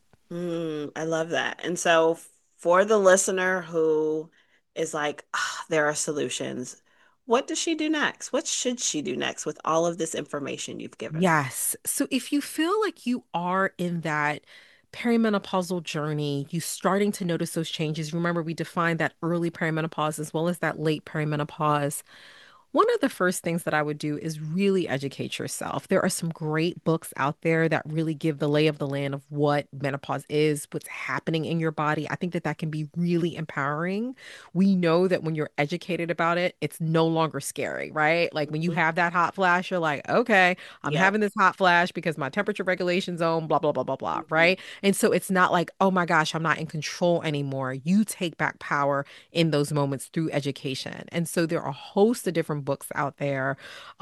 I love that. And so, for the listener who is like, "Ah, there are solutions," what does she do next? What should she do next with all of this information you've given her? Yes. So if you feel like you are in that perimenopausal journey, you starting to notice those changes. Remember, we defined that early perimenopause as well as that late perimenopause. One of the first things that I would do is really educate yourself. There are some great books out there that really give the lay of the land of what menopause is, what's happening in your body. I think that that can be really empowering. We know that when you're educated about it, it's no longer scary, right? Like when you Mhm. have that hot flash, you're like, okay, I'm Yep. having this hot flash because my temperature regulation zone, blah, blah, blah, blah, blah, Mhm. right? And so it's not like, oh my gosh, I'm not in control anymore. You take back power in those moments through education. And so there are a host of different books out there.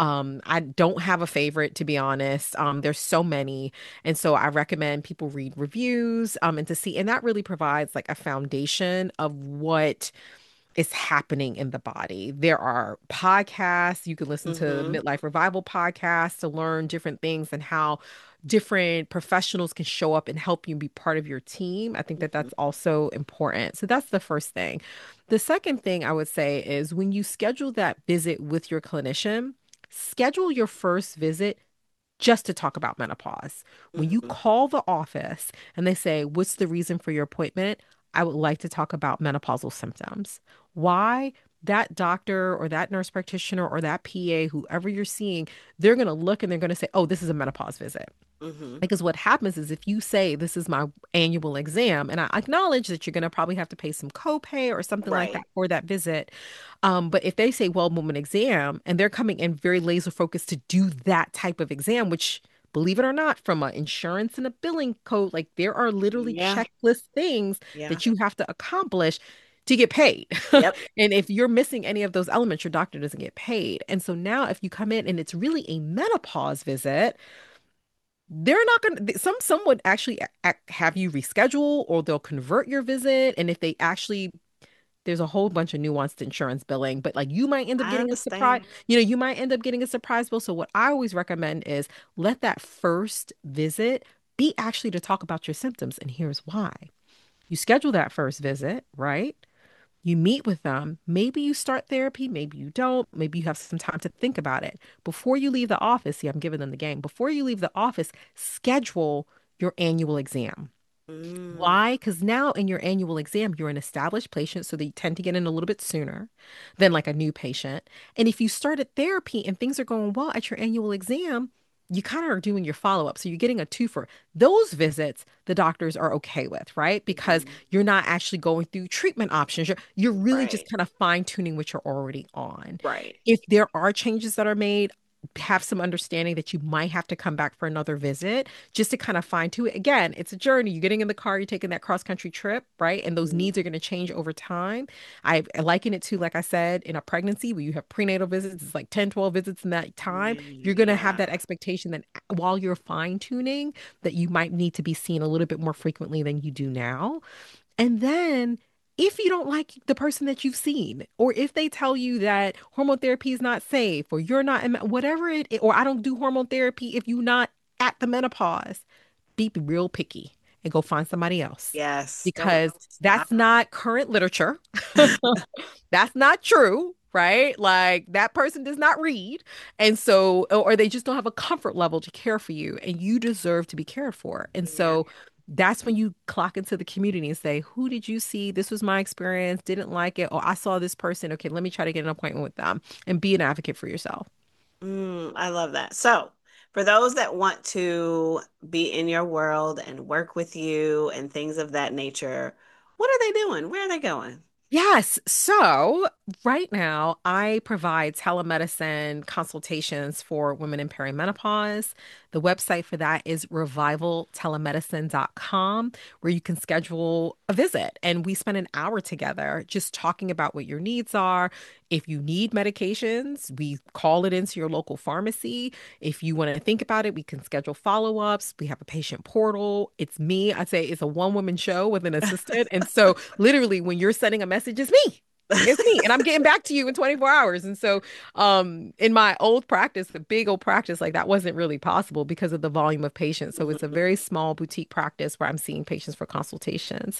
I don't have a favorite, to be honest. There's so many. And so I recommend people read reviews and to see, and that really provides like a foundation of what is happening in the body. There are podcasts. You can listen to Hmm. Midlife Revival podcasts to learn different things and how different professionals can show up and help you be part of your team. I think that that's Hmm. also important. So that's the first thing. The second thing I would say is when you schedule that visit with your clinician, schedule your first visit just to talk about menopause. When you Hmm. call the office and they say, what's the reason for your appointment? I would like to talk about menopausal symptoms. Why? That doctor or that nurse practitioner or that PA, whoever you're seeing, they're going to look and they're going to say, oh, this is a menopause visit. Hmm. Because what happens is if you say this is my annual exam, and I acknowledge that you're going to probably have to pay some copay or something like that Right. for that visit. But if they say, well, woman exam, and they're coming in very laser focused to do that type of exam, which believe it or not, from an insurance and a billing code, like there are literally Yeah. checklist things Yeah. that you have to accomplish to get paid. Yep. And if you're missing any of those elements, your doctor doesn't get paid. And so now if you come in and it's really a menopause visit, they're not going to some would actually have you reschedule or they'll convert your visit. And if they actually there's a whole bunch of nuanced insurance billing, but like you might end up I getting a surprise, understand. you might end up getting a surprise bill. So what I always recommend is let that first visit be actually to talk about your symptoms. And here's why. You schedule that first visit, right? You meet with them. Maybe you start therapy, maybe you don't. Maybe you have some time to think about it. Before you leave the office, see, I'm giving them the game. Before you leave the office, schedule your annual exam. Mm. Why? Because now in your annual exam, you're an established patient, so they tend to get in a little bit sooner than like a new patient. And if you started therapy and things are going well at your annual exam, you kind of are doing your follow-up. So you're getting a twofer. Those visits, the doctors are okay with, right? Because Mhm. you're not actually going through treatment options. You're really just Right. kind of fine-tuning what you're already on. Right. If there are changes that are made, have some understanding that you might have to come back for another visit just to kind of fine tune it. Again, it's a journey. You're getting in the car, you're taking that cross country trip, right? And those Mhm. needs are going to change over time. I liken it to, like I said, in a pregnancy where you have prenatal visits, it's like 10, 12 visits in that time. You're going to have Yeah. that expectation that while you're fine tuning, that you might need to be seen a little bit more frequently than you do now. And then if you don't like the person that you've seen, or if they tell you that hormone therapy is not safe, or you're not, whatever or I don't do hormone therapy if you're not at the menopause, be real picky and go find somebody else Yes, don't because stop. that's not current literature. That's not true, right? Like that person does not read. And so, or they just don't have a comfort level to care for you, and you deserve to be cared for. And Yeah. so, that's when you clock into the community and say, who did you see? This was my experience, didn't like it. Or I saw this person. Okay, let me try to get an appointment with them and be an advocate for yourself. I love that. So, for those that want to be in your world and work with you and things of that nature, what are they doing? Where are they going? Yes. So right now, I provide telemedicine consultations for women in perimenopause. The website for that is revivaltelemedicine.com, where you can schedule a visit. And we spend an hour together just talking about what your needs are. If you need medications, we call it into your local pharmacy. If you want to think about it, we can schedule follow-ups. We have a patient portal. It's me. I'd say it's a one-woman show with an assistant. And so literally when you're sending a message, it's me. It's me. And I'm getting back to you in 24 hours. And so in my old practice, the big old practice, like that wasn't really possible because of the volume of patients. So it's a very small boutique practice where I'm seeing patients for consultations.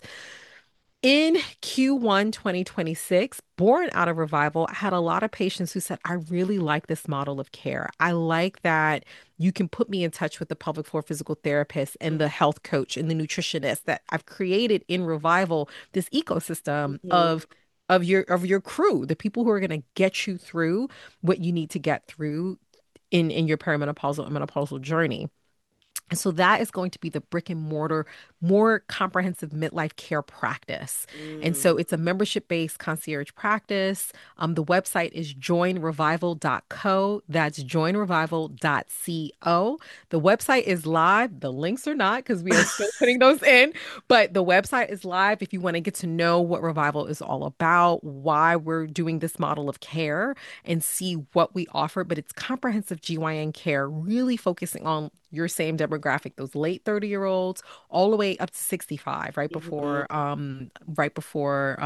In Q1 2026, born out of Revival, I had a lot of patients who said, I really like this model of care. I like that you can put me in touch with the pelvic floor physical therapist and the health coach and the nutritionist that I've created in Revival, this ecosystem Mhm. of your crew, the people who are going to get you through what you need to get through in your perimenopausal and menopausal journey. And so that is going to be the brick and mortar, more comprehensive midlife care practice. And Mm, so it's a membership based concierge practice. The website is joinrevival.co. That's joinrevival.co. The website is live. The links are not because we are still putting those in, but the website is live if you want to get to know what Revival is all about, why we're doing this model of care, and see what we offer. But it's comprehensive GYN care, really focusing on your same demographic, those late 30-year-olds, all the way up to 65, mhm. right before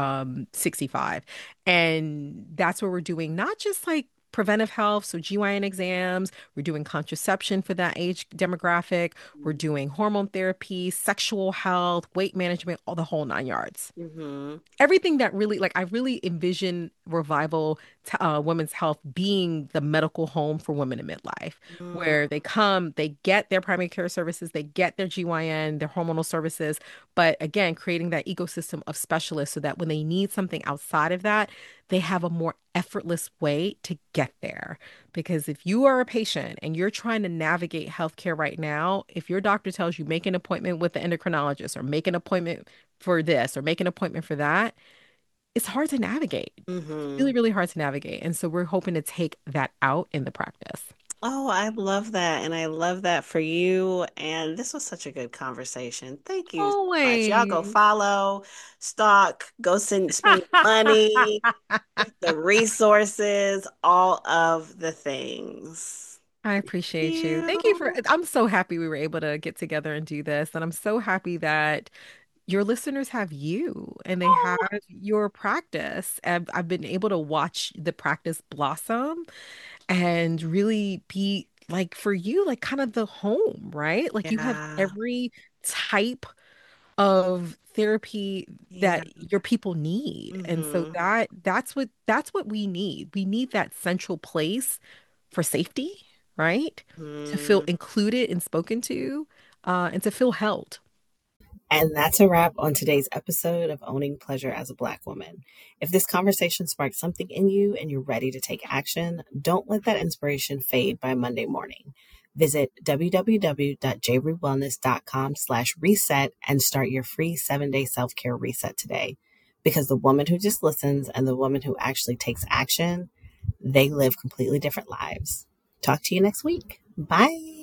65. And that's where we're doing not just like preventive health, so GYN exams, we're doing contraception for that age demographic, we're doing hormone therapy, sexual health, weight management, all the whole nine yards, Mhm. everything that really like I really envision Revival Women's Health being the medical home for women in midlife, Mm, where they come, they get their primary care services, they get their GYN, their hormonal services, but again, creating that ecosystem of specialists so that when they need something outside of that, they have a more effortless way to get there. Because if you are a patient and you're trying to navigate healthcare right now, if your doctor tells you make an appointment with the endocrinologist or make an appointment for this or make an appointment for that, it's hard to navigate. Really, mhm. really hard to navigate. And so we're hoping to take that out in the practice. Oh, I love that. And I love that for you. And this was such a good conversation. Thank you so much. Y'all go Always. follow, stalk, go spend money, get the resources, all of the things. I appreciate you. Thank you for, You. I'm so happy we were able to get together and do this. And I'm so happy that your listeners have you and they have Oh, your practice. And I've been able to watch the practice blossom and really be like for you, like kind of the home, right? Like you have yeah. every type of therapy Yeah. that your people need. And so Hmm. that's what we need. We need that central place for safety, right? To feel Hmm. included and spoken to, and to feel held. And that's a wrap on today's episode of Owning Pleasure as a Black Woman. If this conversation sparked something in you and you're ready to take action, don't let that inspiration fade by Monday morning. Visit www.jrewellness.com/reset and start your free 7-day self-care reset today. Because the woman who just listens and the woman who actually takes action, they live completely different lives. Talk to you next week. Bye.